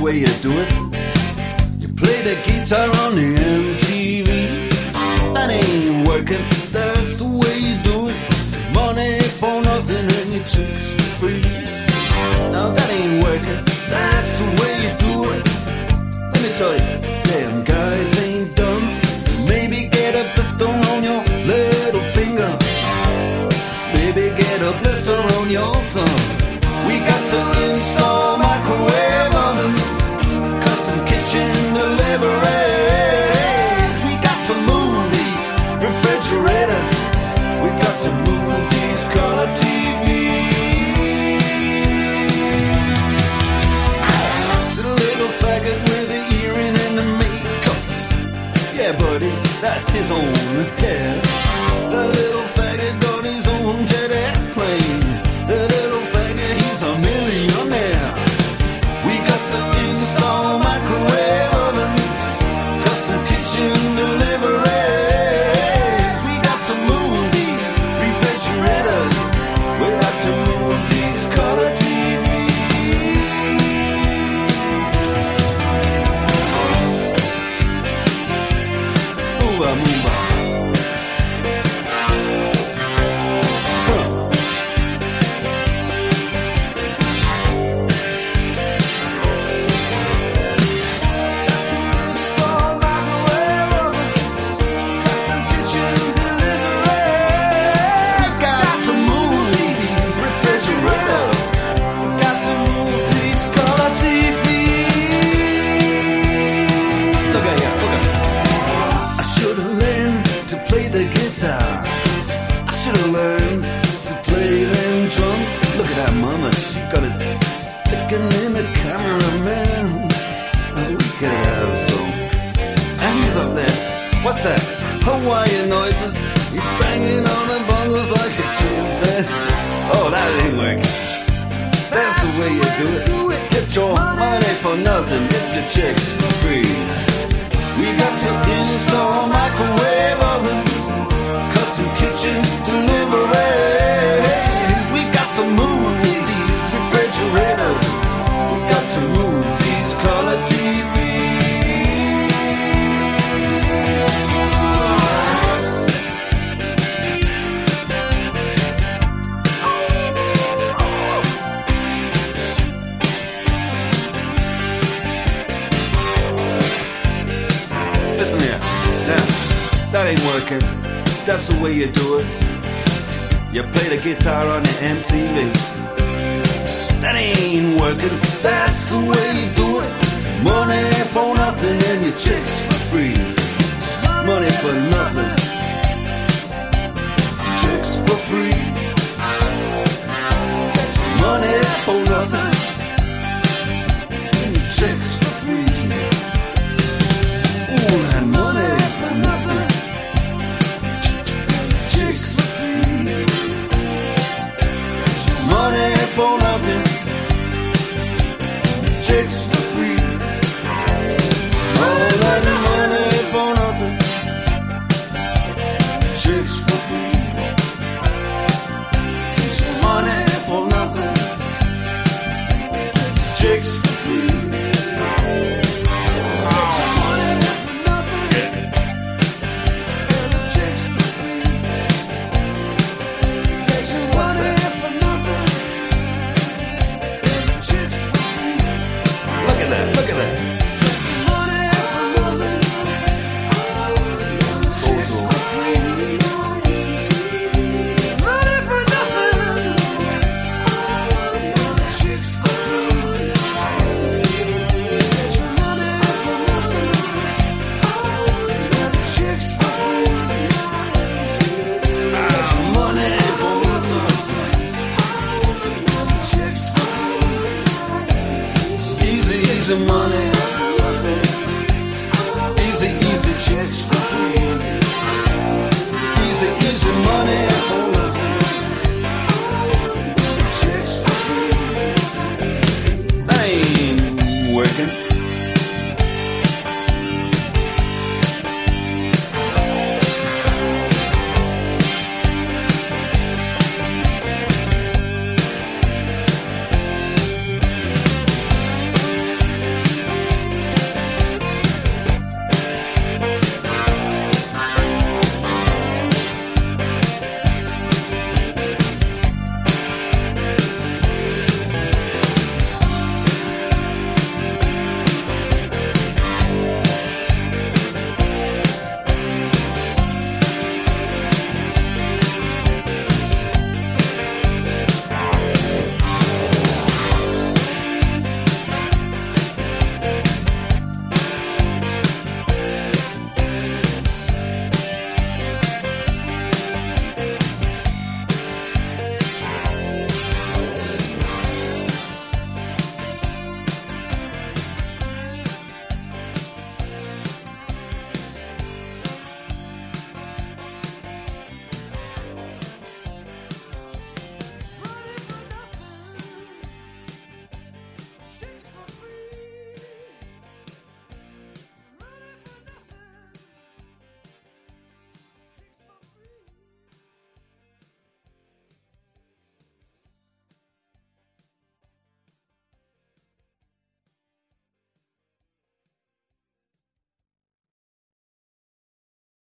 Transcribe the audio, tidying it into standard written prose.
way you do it. You play the guitar on the MTV. That ain't working, that's the way you do it. Money for nothing and your chicks for free. Now that ain't working, that's the way you do it. Let me tell you, damn guys ain't dumb. Maybe get a blister on your little finger. Maybe get a blister on your thumb. We got to install microwave ovens, custom kitchen deliveries. We got to move these refrigerators. We got to move these color TVs. To the little faggot with the earring and the makeup. Yeah, buddy, that's his own hair. The little faggot got his own jet airplane. The little faggot, he's a millionaire. We got to install microwave oven, custom kitchen deliveries. We got to move these refrigerators. We got to move these color TVs. Move on, move on. I should have learned to play them drums. Look at that mama, she got it sticking in the cameraman. We could have some. And he's up there. What's that? Hawaiian noises. He's banging on the bongos like a chimpanzee. Oh, that ain't working. That's the way you do it. Get your money for nothing. Get your chicks for free. We got to install microwave oven, custom kitchen deliveries. We got to move these refrigerators. We got to move these color TVs. Listen here, now, that ain't working. That's the way you do it. You play the guitar on the MTV. That ain't working. That's the way you do it. Money for nothing and your chicks for free. Money for nothing, chicks for free. Money for nothing and your chicks for free. Ooh, that money for nothing, chicks for free. Money for nothing, chicks for free.